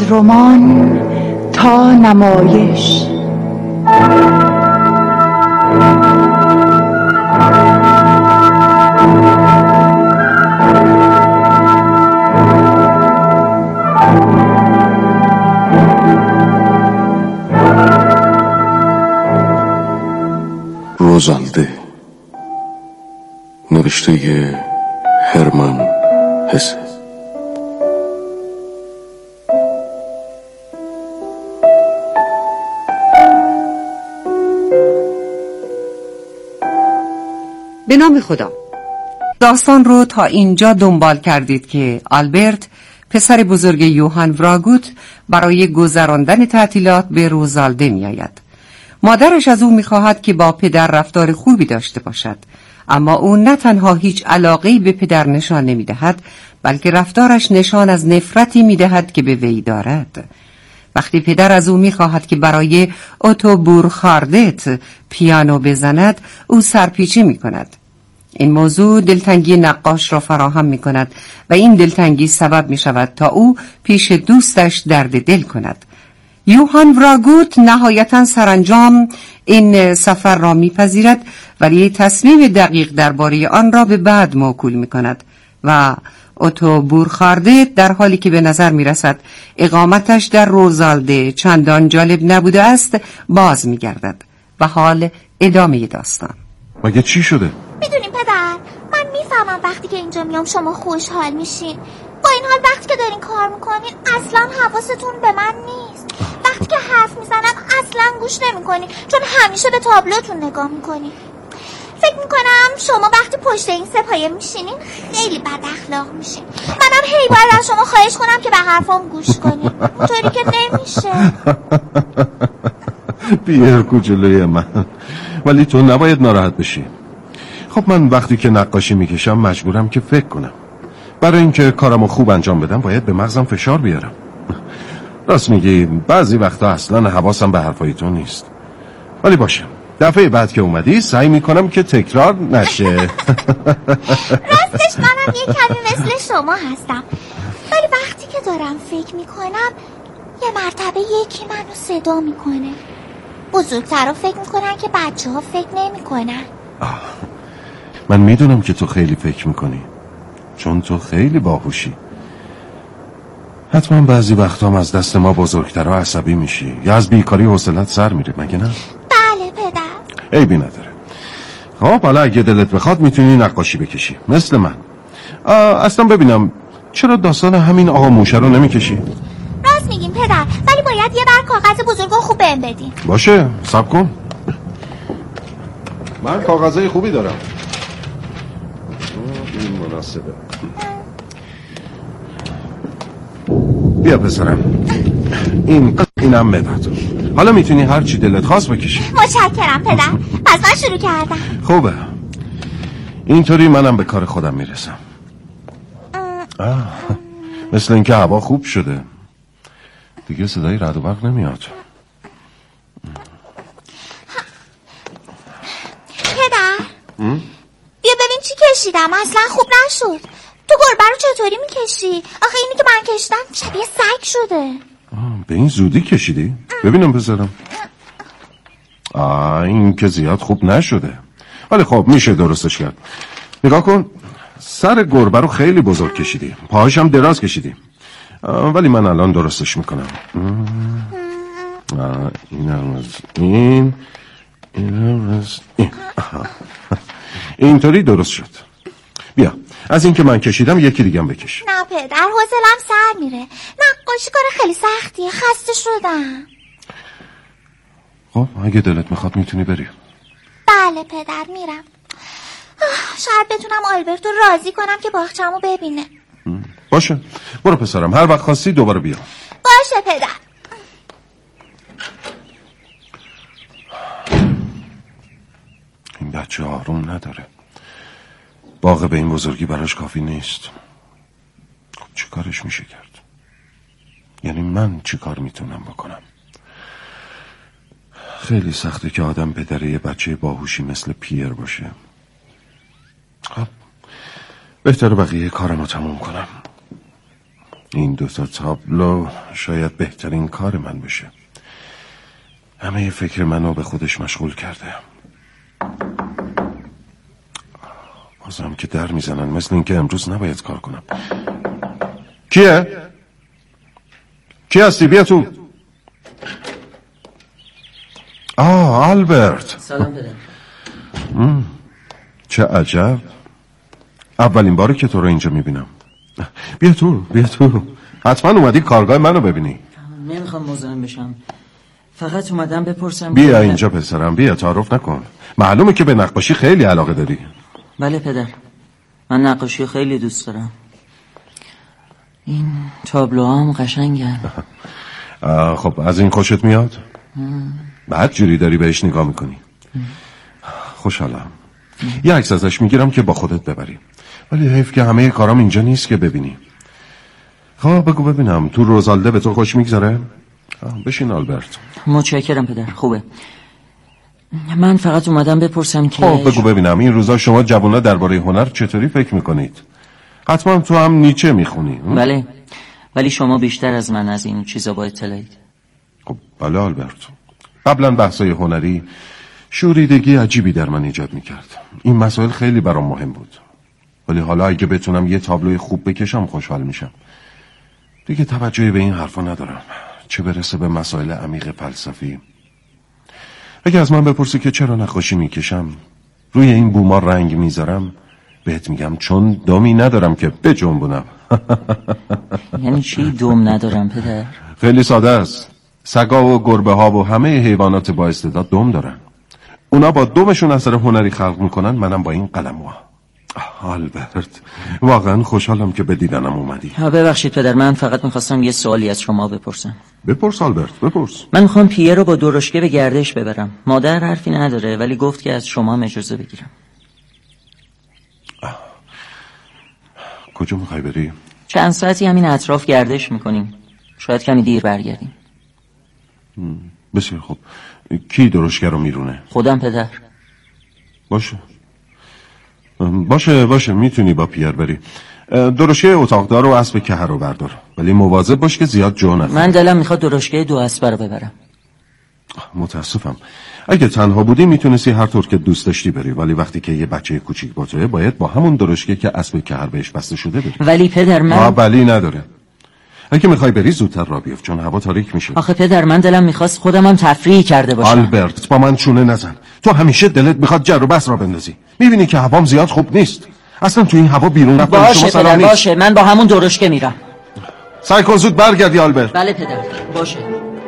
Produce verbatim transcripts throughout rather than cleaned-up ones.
رمان تا نمایش. روزالده، نوشته هرمن هسه. به نام خدا. داستان رو تا اینجا دنبال کردید که آلبرت پسر بزرگ یوهان وراگوت برای گذراندن تعطیلات به روزالده می آید. مادرش از او می خواهد که با پدر رفتار خوبی داشته باشد، اما او نه تنها هیچ علاقه‌ای به پدر نشان نمی دهد، بلکه رفتارش نشان از نفرتی می دهد که به وی دارد. وقتی پدر از او می خواهد که برای اوتو بورخاردت پیانو بزند، او سرپیچی می کند. این موضوع دلتنگی نقاش را فراهم می کند و این دلتنگی سبب می شود تا او پیش دوستش درد دل کند. یوهان وراگوت نهایتاً سرانجام این سفر را میپذیرد، ولی تصمیم دقیق درباره آن را به بعد موکول می کند و اوتو بورخاردت در حالی که به نظر می رسد اقامتش در روزالده چندان جالب نبوده است باز می گردد. و حال ادامه داستان. مگه چی شده؟ میدونیم پدر، من میفهمم وقتی که اینجا میام شما خوشحال میشین، با این حال وقتی که دارین کار میکنین اصلا حواستون به من نیست. وقتی که حرف میزنم اصلا گوش نمیکنین، چون همیشه به تابلوتون نگاه میکنین. فکر میکنم شما وقتی پشت این سپایه میشینین خیلی بد اخلاق میشین. منم هی باید از شما خواهش کنم که به حرفام گوش کنین، اونطوری که نمیشه. بیارکو جلوی من، ولی تو نباید ناراحت بشی. خب من وقتی که نقاشی میکشم مجبورم که فکر کنم. برای اینکه کارمو خوب انجام بدم باید به مغزم فشار بیارم. راست میگی، بعضی وقتا اصلا حواسم به حرفای تو نیست. ولی باشه، دفعه بعد که اومدی سعی میکنم که تکرار نشه. راستش منم یه کمی مثل شما هستم، ولی وقتی که دارم فکر میکنم یه مرتبه یکی منو صدا میکنه. بزرگتر رو فکر میکنن که بچه ها فکر نمیکنن. من میدونم که تو خیلی فکر میکنی، چون تو خیلی باهوشی. حتما بعضی وقتام از دست ما بزرگترها عصبی میشی یا از بیکاری حوصلت سر میره، مگه نه؟ بله پدر. عیبی نداره. خب حالا اگه دلت بخواد میتونی نقاشی بکشی مثل من. اصلا ببینم چرا داستان همین آقا موشه رو نمیکشی؟ راست میگین پدر، ولی باید یه بر کاغذ بزرگ و خوب بهم بدین. باشه، صبر کن. من کاغذای خوبی دارم. این مناسبه. بیا پسرم، این اینم ببر. حالا میتونی هر چی دلت خواست بکشی. متشکرم پدر. پس من شروع کردم. خوبه، اینطوری منم به کار خودم میرسم. آه. مثل اینکه هوا خوب شده دیگه، صدای رعد و برق نمیاد. پدر بیا ببین چی کشیدم، اصلا خوب نشد. تو گربه رو چطوری میکشی؟ آخه اینی که من کشیدم شبیه سگ شده. آه، به این زودی کشیدی؟ ببینم بذارم. آه، این که زیاد خوب نشده، ولی خب میشه درستش کرد. نگاه کن، سر گربه رو خیلی بزرگ کشیدی، پاهاش هم دراز کشیدی، ولی من الان درستش میکنم. این هم از این، این هم از این. اینطوری درست شد. بیا از این که من کشیدم یکی دیگه هم بکش. نه پدر، حوصله‌ام سر میره. نقاشی کار خیلی سختیه، خسته شدم. خب اگه دلت میخواد میتونی بری. بله پدر، میرم. شاید بتونم آلبرتو راضی کنم که باغچه‌مو ببینه. باشه، برو پسرم، هر وقت خواستی دوباره بیا. باشه پدر. این بچه آروم نداره. باغ به این بزرگی براش کافی نیست. خب چه کارش میشه کرد؟ یعنی من چی کار میتونم بکنم؟ خیلی سخته که آدم پدر یه بچه باهوشی مثل پیر باشه. خب بهتره بقیه کارم رو تموم کنم. این دوتا تابلو شاید بهترین کار من بشه. همه فکر منو به خودش مشغول کرده. بازم که در میزنن، مثل این که امروز نباید کار کنم. کیه؟ کی هستی؟ بیا تو. آه آلبرت. سلام پدر. چه عجب، اولین باره که تو رو اینجا میبینم. بیا تو بیا تو. حتما اومدی کارگاه منو ببینی. نمیخوام مزاحم بشم، فقط اومدم بپرسم. بیا اینجا پسرم، بیا تعارف نکن. معلومه که به نقاشی خیلی علاقه داری. بله پدر، من نقاشی خیلی دوست دارم. این تابلوهام قشنگن. خب از این خوشت میاد؟ بعد جوری داری بهش نگاه میکنی. خوشحالم. یه عکس ازش میگیرم که با خودت ببری، ولی حیف که همه کارام اینجا نیست که ببینی. خب بگو ببینم، تو روزالده به تو خوش میگذره؟ بشین آلبرت. متشکرم پدر، خوبه. من فقط اومدم بپرسم که خب بگو ببینم، این روزا شما جوونا درباره هنر چطوری فکر میکنید؟ حتما تو هم نیچه میخونی. بله، ولی شما بیشتر از من از این چیزا با اطلاعید. خب بله آلبرت، قبلا بحثای هنری شوریدگی عجیبی در من ایجاد میکرد. این مسائل خیلی برام مهم بود، ولی حالا اگه بتونم یه تابلوی خوب بکشم خوشحال میشم. دیگه توجهی به این حرفا ندارم، چه برسه به مسائل عمیق فلسفی. اگه از من بپرسی که چرا نقاشی میکشم، روی این بوما رنگ میذارم، بهت میگم چون دمی ندارم که بجنبونم. یعنی چی دم ندارم پدر؟ خیلی ساده است. سگا و گربه ها و همه حیوانات با استعداد دم دارن. اونا با دمشون اثر هنری خلق میکنن، منم با این قلموا. آلبرت، واقعا خوشحالم که به دیدنم اومدی. ببخشید پدر، من فقط میخواستم یه سوالی از شما بپرسم. بپرس آلبرت، بپرس. من میخوام پیه رو با درشکه به گردش ببرم. مادر حرفی نداره، ولی گفت که از شما اجازه بگیرم. کجا میخوای بری؟ چند ساعتی همین اطراف گردش میکنیم، شاید کمی دیر برگردیم. بسیار خوب. کی درشکه رو میرونه؟ خودم پدر. باشه باشه باشه میتونی با پیر بری. درشکه اتاقدار و اسب کهر رو بردار، ولی مواظب باش که زیاد جو نخوری. من دلم میخواد درشکه دو اسبه رو ببرم. متاسفم. اگه تنها بودی میتونستی هر طور که دوست داشتی بری، ولی وقتی که یه بچه کوچیک با توه باید با همون درشکه که اسب کهر بهش بسته شده بری. ولی پدر من آه ولی نداره. اگه میخوای بری زودتر راه بیفت، چون هوا تاریک میشه. آخه پدر من دلم میخواست خودم هم تفریحی کرده باشم. آلبرت با من چونه نزن. تو همیشه دلت میخواد جر و بحث را بندازی. میبینی که هوام زیاد خوب نیست. اصلا تو این هوا بیرون رفتن باشه شما سلام پدر نیست. باشه، من با همون درشکه میرم. سعی کن زود برگردی آلبرت. بله پدر باشه.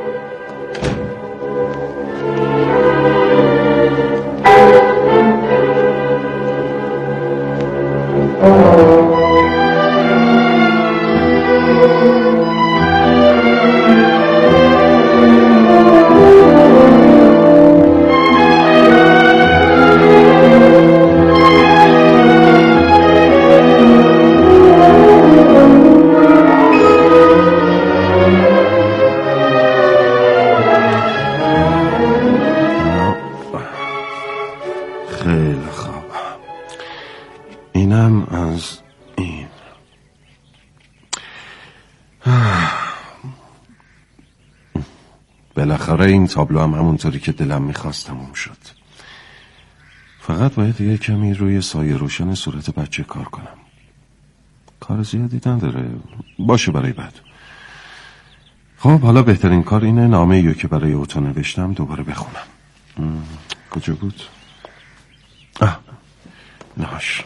بالاخره این تابلو هم همونطوری که دلم میخواست تموم شد. فقط باید یه کمی روی سایه روشن صورت بچه کار کنم. کار زیادی نداره، باشه برای بعد. خب حالا بهترین کار اینه نامه ایو که برای اوتو نوشتم دوباره بخونم. کجا بود؟ آه نهاش.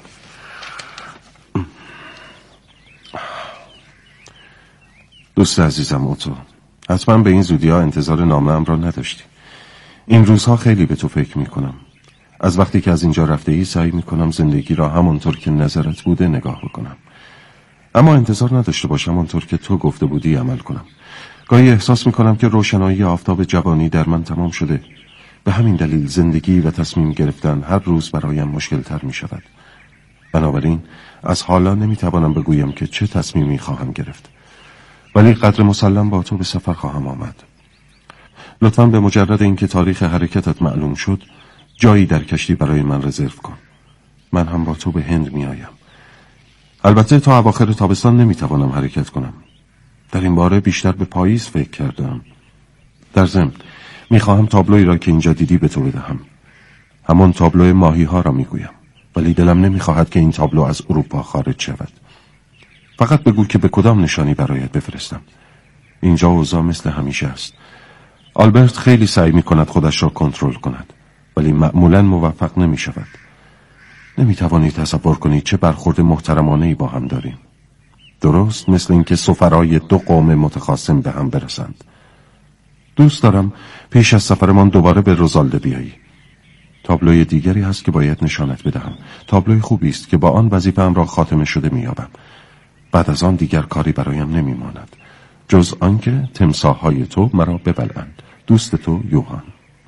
دوست عزیزم اوتو، حتما به این زودی ها انتظار نامه‌ام را نداشتی. این روزها خیلی به تو فکر میکنم. از وقتی که از اینجا رفته ای سعی میکنم زندگی را همونطور که نظرت بوده نگاه بکنم، اما انتظار نداشته باشم همونطور که تو گفته بودی عمل کنم. گاهی احساس میکنم که روشنایی آفتاب جوانی در من تمام شده. به همین دلیل زندگی و تصمیم گرفتن هر روز برایم مشکل تر میشود. بنابراین از حالا نمیتوانم بگویم که چه تصمیمی خواهم گرفت، ولی قدر مسلم با تو به سفر خواهم آمد. لطفاً به مجرد اینکه تاریخ حرکتت معلوم شد جایی در کشتی برای من رزرو کن. من هم با تو به هند می آیم. البته تا اواخر تابستان نمی توانم حرکت کنم. در این باره بیشتر به پاییز فکر کردم. در ضمن میخواهم تابلویی را که اینجا دیدی به تو بدهم. همون تابلو ماهی ها را میگویم، ولی دلم نمیخواهد که این تابلو از اروپا خارج شود. فقط بگو که به کدام نشانی برایت بفرستم. اینجا اوضاع مثل همیشه است. آلبرت خیلی سعی میکند خودش را کنترل کند، ولی معمولا موفق نمیشود. نمیتوانی تصور کنی چه برخورد محترمانه‌ای با هم داریم. درست مثل اینکه سفرای دو قوم متخاصم به هم برسند. دوست دارم پیش از سفرمان دوباره به روزالده بیایی. تابلوی دیگری هست که باید نشانت بدهم. تابلوی خوبی است که با آن وظیفه‌ام را خاتمه شده می‌یابم. بعد از آن دیگر کاری برایم نمی‌ماند جز آنکه تمساح‌های تو مرا ببلعند. دوست تو یوهان.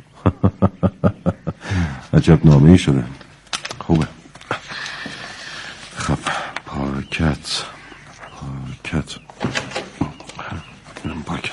عجب نامه‌ای شده. خوبه. خب پاکت پاکت پاکت.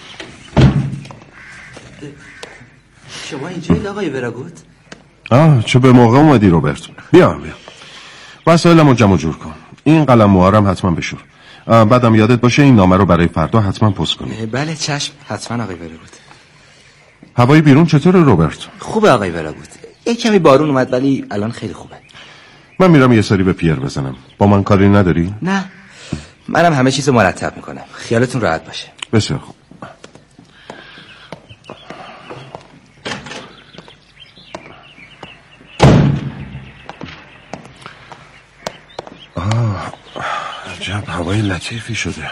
شما اینجا آقای وراگوت؟ آه چه به موقع اومدی روبرت. بیا بیا وسایلمو جمع جور کن. این قلم موهارم حتما بشور. بعدم یادت باشه این نامه رو برای فردا حتما پست کنی. بله چشم، حتما آقای وراگوت. هوای بیرون چطوره روبرت؟ خوبه آقای وراگوت. یک کمی بارون اومد ولی الان خیلی خوبه. من میرم یه سری به پیر بزنم. با من کاری نداری؟ نه، منم همه چیزو مرتب میکنم. خیالتون راحت باشه. بسیار خوب. آه عجب هوای لطیفی شده.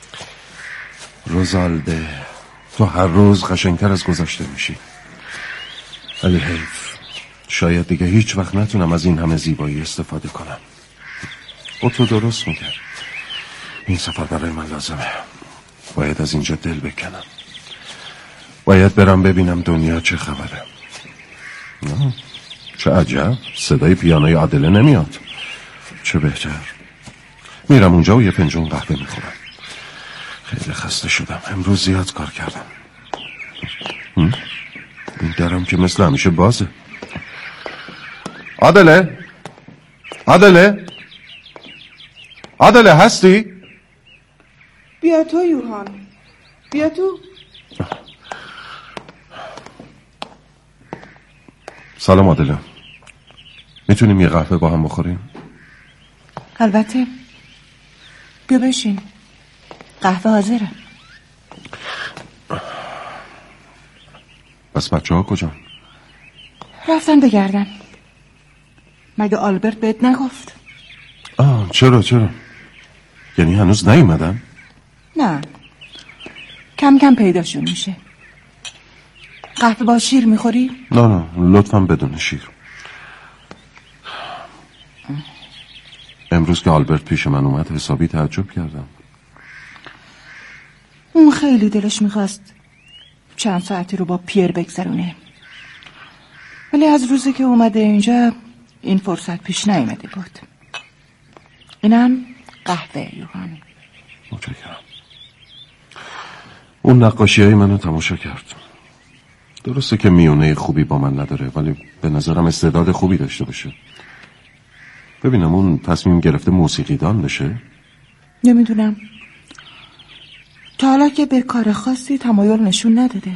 روزالده تو هر روز قشنگتر از گذشته میشی. ولی حیف، شاید دیگه هیچ وقت نتونم از این همه زیبایی استفاده کنم. او تو درست میگه. این سفر برای من لازمه. باید از اینجا دل بکنم. باید برم ببینم دنیا چه خبره. نه چه عجب، صدای پیانوی عادله نمیاد. چه بهتر. میرم اونجا و یه فنجون قهوه میخورم. خیلی خسته شدم، امروز زیاد کار کردم. این درم که مثل همیشه بازه. عادله عادله عادله هستی؟ بیا تو یوهان، بیا تو. سلام عادله، میتونیم یه قهوه با هم بخوریم؟ البته. بیا بشین، قهوه حاضره. پس بچه ها کجا؟ رفتن بگردن. مگه آلبرت بهت نگفت؟ آه چرا چرا؟ یعنی هنوز نیومدن؟ نه، کم کم پیداشون میشه. قهوه با شیر میخوری؟ نه نه لطفاً بدون شیر. امروز که آلبرت پیش من اومد حسابی تعجب کردم. اون خیلی دلش میخواست چند ساعتی رو با پیر بگذرونه، ولی از روزی که اومده اینجا این فرصت پیش نیامده بود. اینم قهوه یوهان. متشکرم. اون نقاشی های منو تماشا کرد. درسته که میونه خوبی با من نداره، ولی به نظرم استعداد خوبی داشته باشه. ببینم اون تصمیم گرفته موسیقی دان بشه؟ نمیدونم، تا حالا که به کار خاصی تمایل نشون نداده.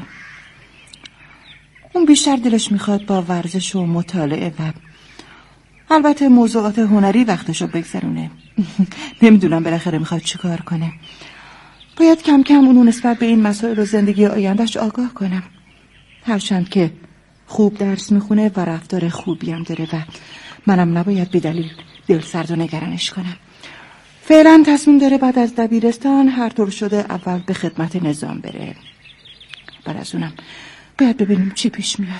اون بیشتر دلش میخواد با ورزش و مطالعه و البته موضوعات هنری وقتشو بگذرونه. نمیدونم بالاخره میخواد چی کار کنه. باید کم کم اونو نسبت به این مسائل و زندگی آیندهش آگاه کنم. هرچند که خوب درس میخونه و رفتار خوبی هم داره و منم نباید بی دلیل دل سرد و نگرانش کنم. فعلا تصمیم داره بعد از دبیرستان هر طور شده اول به خدمت نظام بره. بعد از اونم باید ببینیم چی پیش میاد.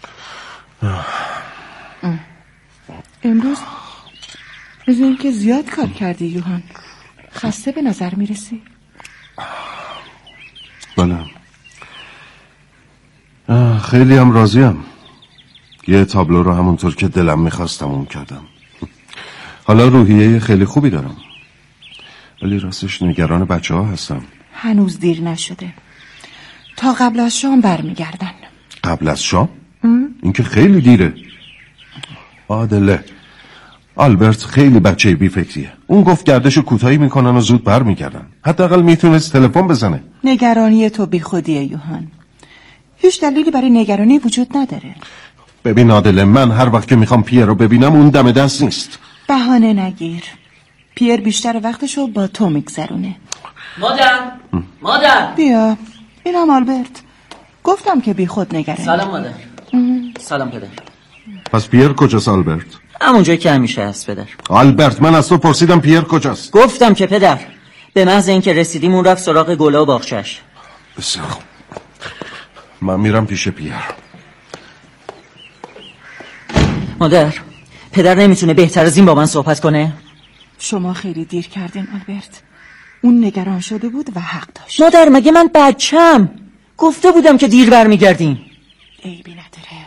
امروز مثل این که زیاد کار کردی یوهان. خسته به نظر میرسی؟ بله خیلی هم راضیم. یه تابلو رو همونطور که دلم میخواستم اون کردم. حالا روحیه خیلی خوبی دارم، ولی راستش نگران بچه ها هستم. هنوز دیر نشده، تا قبل از شام برمیگردن. قبل از شام؟ این که خیلی دیره. عادله آلبرت خیلی بچه بی فکریه. اون گفت گردش کوتاهی میکنن و زود بر میگردن. حداقل میتونست تلفن بزنه. نگرانی تو بی خودیه یوهان. هیچ دلیلی برای نگرانی وجود نداره. ببین عادله، من هر وقت که میخوام پیر رو ببینم اون دم دست نیست. بهانه نگیر. پیر بیشتر وقتشو با تو میگذرونه. مادر مادر بیا. اینم آلبرت. گفتم که بی خود نگرانی. سلام مادر. سلام پدر. پس پیر کجاست آلبرت؟ همونجایی که همیشه هست پدر. آلبرت، من از تو پرسیدم پیر کجاست؟ گفتم که پدر. به محض اینکه رسیدیم اون رفت سراغ گلا و باغچه‌اش. بسیار خوب. من میرم پیش پیر. مادر، پدر نمیتونه بهتر از این با من صحبت کنه؟ شما خیلی دیر کردین آلبرت. اون نگران شده بود و حق داشت. مادر مگه من بچم؟ گفته بودم که دیر برمیگردیم. عیبی نداره.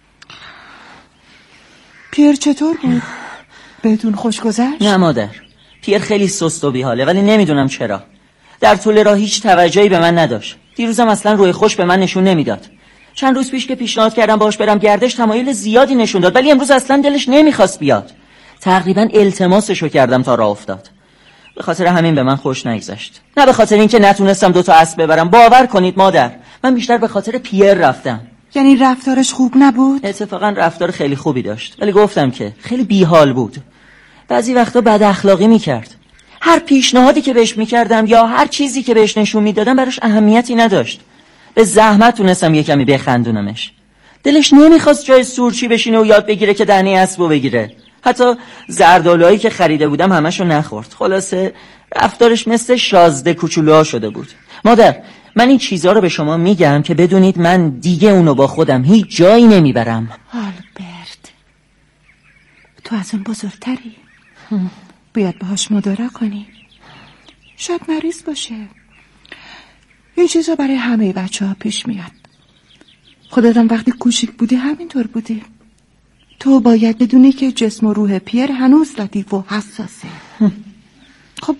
پیر چطور بود؟ بهتون خوش گذشت؟ نه مادر، پیر خیلی سست و بیحاله، ولی نمیدونم چرا. در طول راه هیچ توجهی به من نداشت. دیروزم اصلا روی خوش به من نشون نمیداد. چند روز پیش که پیشنهاد کردم باهاش برم گردش تمایل زیادی نشون داد، ولی امروز اصلا دلش نمیخواست بیاد. تقریبا التماسشو کردم تا راه افتاد. به خاطر همین به من خوش نگذشت. نه به خاطر اینکه نتونستم دو تا اسب ببرم. باور کنید مادر، من بیشتر به خاطر پیر رفتم. یعنی رفتارش خوب نبود؟ اتفاقا رفتار خیلی خوبی داشت، ولی گفتم که خیلی بیحال بود. بعضی وقتا بد اخلاقی میکرد. هر پیشنهادی که بهش میکردم یا هر چیزی که بهش نشون میدادم براش اهمیتی نداشت. به زحمت تونستم یه کمی بخندونمش. دلش نمیخواست جای سورچی بشینه و یاد بگیره که دهنه اسبو بگیره. حتی زردآلوهایی که خریده بودم همشو نخورد. خلاصه رفتارش مثل شازده کوچولوها شده بود. مادر، من این چیزها رو به شما میگم که بدونید من دیگه اونو با خودم هیچ جایی نمیبرم. آلبرت، تو از اون بزرگتری. باید باهاش مدارا کنی. شاید مریض باشه. این چیزا برای همه بچه ها پیش میاد. خودتم وقتی کوچیک بودی همینطور بودی. تو باید بدونی که جسم و روح پیر هنوز لطیف و حساسه. خب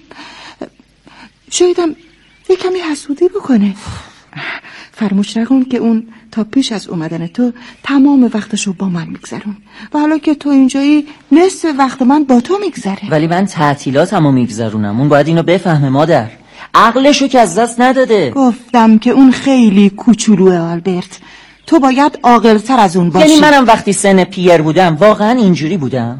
شایدم یه کمی حسودی بکنه. فراموش نکن که اون تا پیش از اومدن تو تمام وقتشو با من میگذرون و حالا که تو اینجایی نصف وقت من با تو میگذره. ولی من تعطیلاتمو میگذرونم. اون باید اینو بفهمه مادر. عقلشو که از دست نداده. گفتم که اون خیلی کوچولوه آلبرت. تو باید عاقل‌تر از اون باشی. یعنی منم وقتی سن پیر بودم واقعا اینجوری بودم؟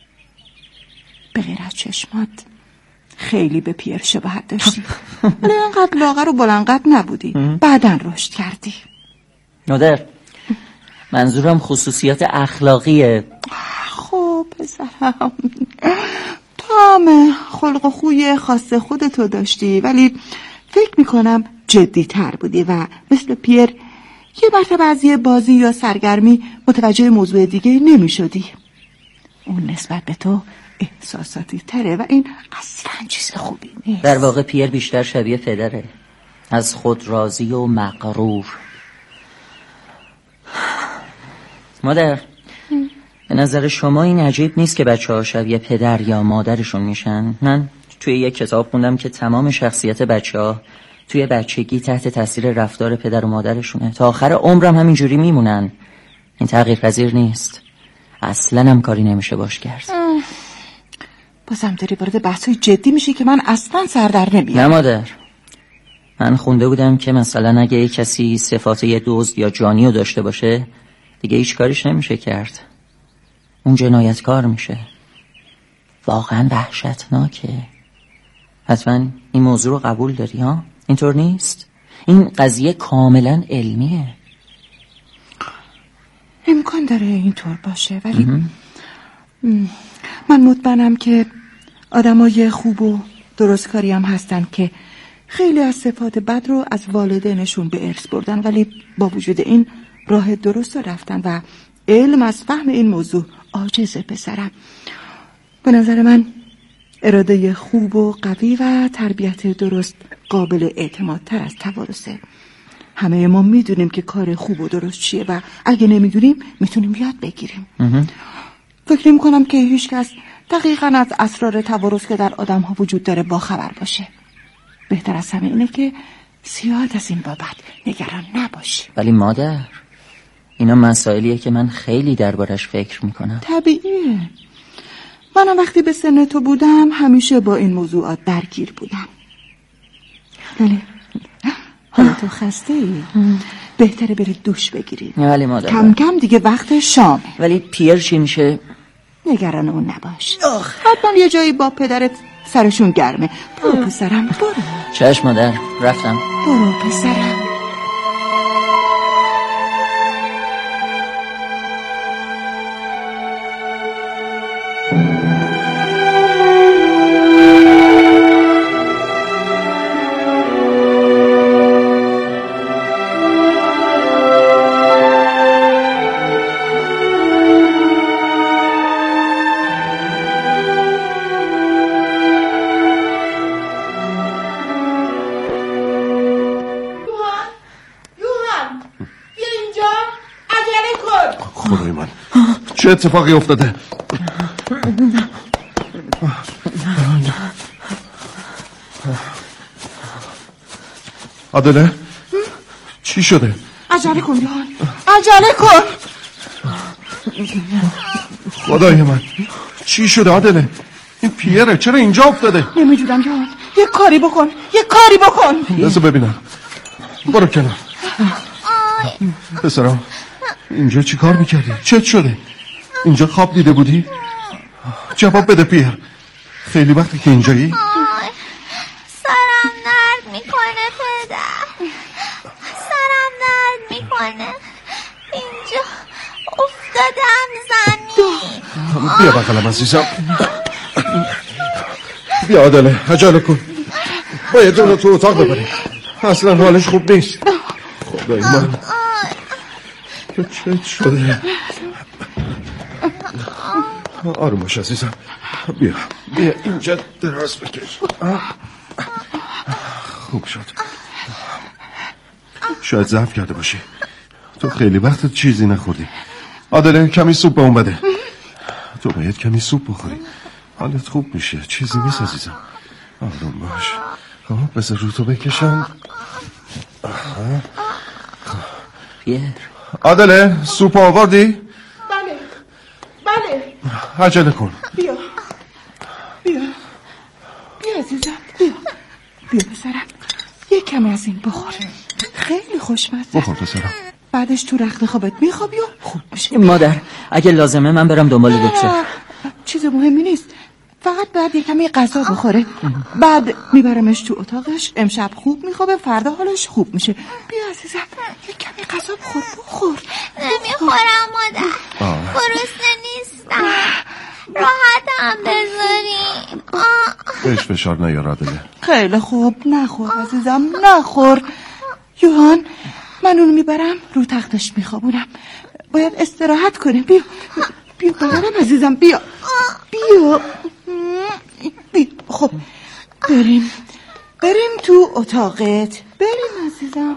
به غیر از چشمات خیلی به پیر شباهت داشتی. ولی انقدر لاغر و بلندقد نبودی. بعدن رشد کردی. مادر، منظورم خصوصیات اخلاقیه. خب پسرم، تو هم خلق و خوی خاص خودتو داشتی، ولی فکر میکنم جدی تر بودی و مثل پیر یه مرتبه از یه بازی یا سرگرمی متوجه موضوع دیگه نمی شدی. اون نسبت به تو احساساتی تره و این اصلا چیز خوبی نیست. در واقع پیر بیشتر شبیه پدره، از خود راضی و مغرور. مادر، به نظر شما این عجیب نیست که بچه ها شبیه پدر یا مادرشون میشن؟ من توی یک کتاب خوندم که تمام شخصیت بچه ها توی بچگی تحت تاثیر رفتار پدر و مادرشونه. تا آخر عمرم همینجوری میمونن. این تغییر پذیر نیست. اصلا هم کاری نمیشه باش کرد. بازم داری وارد بحثای جدی میشی که من اصلا سر در نمیارم. نه مادر، من خونده بودم که مثلا اگه کسی صفات یه دزد یا جانی رو داشته باشه دیگه هیچ کاریش نمیشه کرد. اون جنایتکار میشه. واقعا وحشتناکه. حتما این موضوع رو قبول داری ها؟ اینطور نیست؟ این قضیه کاملا علمیه. امکان داره اینطور باشه، ولی من مطمئنم که آدمای خوب و درستکاری هم هستن که خیلی از صفات بد رو از والدینشون به ارث بردن، ولی با وجود این راه درست رو رفتن و علم از فهم این موضوع عاجزه. پسرم، به نظر من اراده خوب و قوی و تربیت درست قابل اعتمادتر از توارثه. همه ما میدونیم که کار خوب و درست چیه و اگه نمیدونیم میتونیم یاد بگیریم. فکر نمی کنم که هیچ کس دقیقاً از اسرار توارث که در آدم ها وجود داره با خبر باشه. بهتر از همه اینه که زیاد از این بابت نگران نباشی. ولی مادر، اینا مسائلیه که من خیلی دربارش فکر میکنم. طبیعیه. منم وقتی به سن تو بودم همیشه با این موضوعات درگیر بودم. بله حالا تو خسته ای؟ بهتره برید دوش بگیرید. ولی مادر کم کم دیگه وقت شامه. ولی پیر چی میشه؟ نگران اون نباش. حتما یه جایی با پدرت سرشون گرمه. برو پسرم برو. چشم مادر، رفتم. برو پسرم. چه اتفاقی افتاده؟ عادله؟ چی شده؟ عجله کن یوهان، عجله کن. خدای من چی شده عادله؟ این پیره چرا اینجا افتاده؟ نمیدونم یوهان، یه کاری بکن، یه کاری بکن. بذار ببینم. برو کنار. پسرم اینجا چی کار میکردی؟ چت شده؟ اینجا خواب دیده بودی؟ جواب بده پیر. خیلی وقتی که اینجایی؟ سرم درد میکنه پدر، سرم درد میکنه. اینجا افتادم زمین. بیا بغلم عزیزم. بیا عادله عجله کن، باید اونو تو اتاق ببریم. اصلا حالش خوب نیست. خدای من چه شده؟ آروم باش عزیزم. بیا بیا اینجا دراز بکش. خوب شد. شاید ضعف کرده باشی. تو خیلی وقت چیزی نخوردی. عادله کمی سوپ به اون بده. تو باید کمی سوپ بخوری، حالت خوب میشه. چیزی نیست عزیزم. آروم باش. خب بذار رو تو بکشم. پیر عادله سوپ آوردی؟ بله بله. عجله کن. بیا بیا بیا عزیزم، بیا بیا پسرم، یک کمی از این بخور. خیلی خوشمزه. بخور پسرم. بعدش تو رخت خوابت میخوابی و خوب میشه. مادر اگه لازمه من برم دنبال دکتر. چیز مهمی نیست، فقط بعد یک کمی غذا بخوره. بعد میبرمش تو اتاقش، امشب خوب میخوابه، فردا حالش خوب میشه. بیا عزیزم یک کمی غذا بخور. بخور. نمیخورم مادر، گرسنه نیستم. راحتم بذاری. بهش فشار نیار عادله. خیلی خوب، نخور عزیزم نخور. یوهان من اونو میبرم رو تختش میخوابونم، باید استراحت کنه. بیا بیا ببرم عزیزم، بیا بیا بیا. خب بریم بریم تو اتاقت، بریم عزیزم.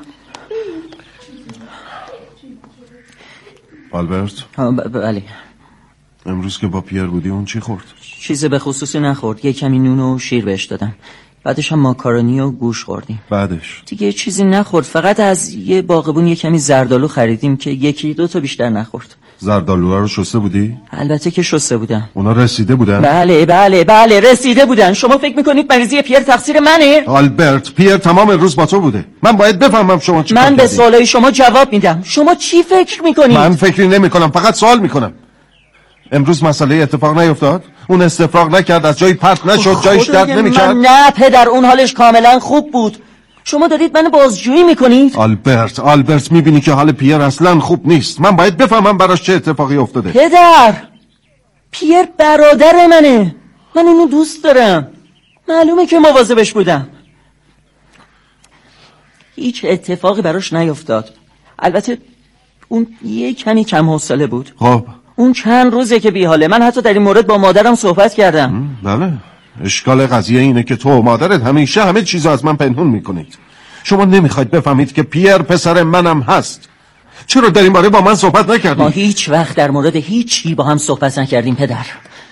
آلبرت بله. امروز که با پیر بودی اون چی خورد؟ چیز به خصوصی نخورد، یه کمی نون و شیر بهش دادم، بعدش هم ماکارونی و گوش خوردیم. بعدش دیگه چیزی نخورد، فقط از یه باغبون یه کمی زردالو خریدیم که یکی دو تا بیشتر نخورد. زردالو رو شسته بودی؟ البته که شسته بودم. اونا رسیده بودن؟ بله بله بله رسیده بودن. شما فکر میکنید مریضی پیر تقصیر منه؟ آلبرت پیر تمام روز با تو بوده. من باید بفهمم شما چی کار من به کردی. سوالای شما جواب میدم. شما چی فکر میکنید؟ من فکری نمیکنم، فقط سوال میکنم. امروز مسئله اتفاق نیفتاد؟ اون استفراغ نکرد، از جایی پرت نشد، جایش درد نمیکرد؟ نه پدر، اون حالش کاملا خوب بود. شما دارید منو بازجویی میکنید؟ آلبرت آلبرت میبینی که حال پیر اصلا خوب نیست. من باید بفهمم براش چه اتفاقی افتاده. پدر پیر برادر منه، من اونو دوست دارم، معلومه که مواظبش بودم. هیچ اتفاقی براش نیفتاد. البته اون یه کمی کم حوصله بود. خب اون چند روزه که بیحاله. من حتی در این مورد با مادرم صحبت کردم. بله، اشکال قضیه اینه که تو و مادرت همیشه همه چیزو از من پنهون میکنید. شما نمیخواید بفهمید که پیر پسر منم هست. چرا در این باره با من صحبت نکردید؟ ما هیچ وقت در مورد هیچی با هم صحبت نکردیم پدر.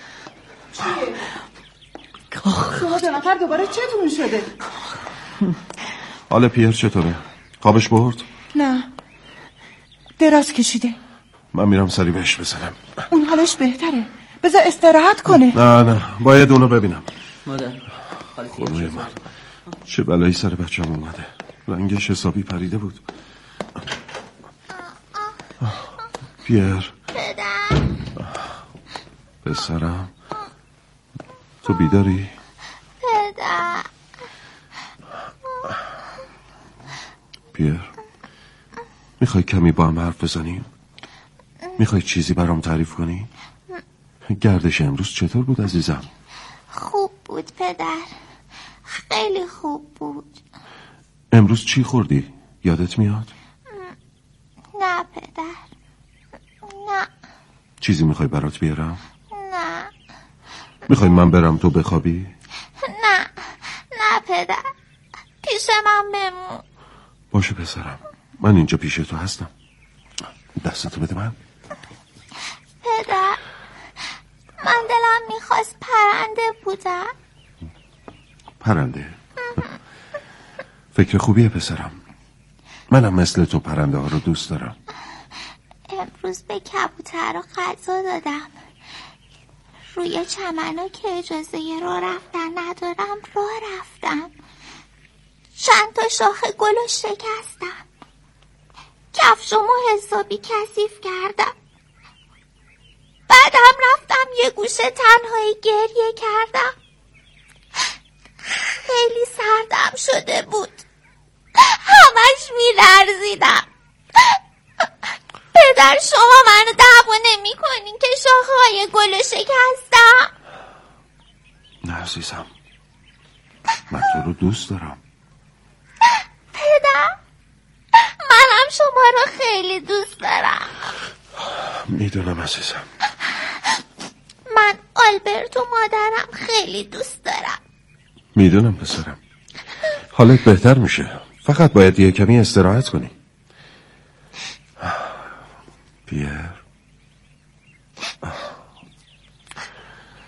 شما دو نفر دوباره چتون شده؟ حال پیر چطوره؟ خوابش برد؟ نه، دراز کشیده. من میرم سری بهش بزنم. اون حالش بهتره، بذار استراحت کنه. نه نه باید اونو ببینم. مادر خدای من چه بلایی سر بچه‌م اومده. رنگش حسابی پریده بود. پیر پدر پسرم تو بیداری؟ پدر پیر میخوای کمی با هم حرف بزنیم؟ میخوای چیزی برام تعریف کنی؟ گردش امروز چطور بود عزیزم؟ خوب بود پدر، خیلی خوب بود. امروز چی خوردی؟ یادت میاد؟ نه پدر، نه. چیزی میخوای برات بیارم؟ نه میخوای من برم تو بخوابی؟ نه نه پدر، پیش من بمون. باشه پسرم، من اینجا پیش تو هستم. دستتو بده من. پدر من دلم میخواست پرنده بودم. پرنده؟ فکر خوبیه پسرم. منم مثل تو پرنده ها رو دوست دارم. امروز به کبوتر رو غذا دادم. روی چمنو که اجازه راه رفتن ندارم راه رفتم. چند تا شاخ گل رو شکستم. کفشمو حسابی کثیف کردم. بعدم رفتم یه گوشه تنهایی گریه کردم. خیلی سردم شده بود. همش میلرزیدم. پدر شما منو دعوا نمی کنین که شاخه‌های گل شکستم؟ نه عزیزم، من تو رو دوست دارم. پدر منم شما رو خیلی دوست دارم. میدونم عزیزم. من آلبرت و مادرم خیلی دوست دارم. میدونم پسرم. حالت بهتر میشه، فقط باید یه کمی استراحت کنی. پیر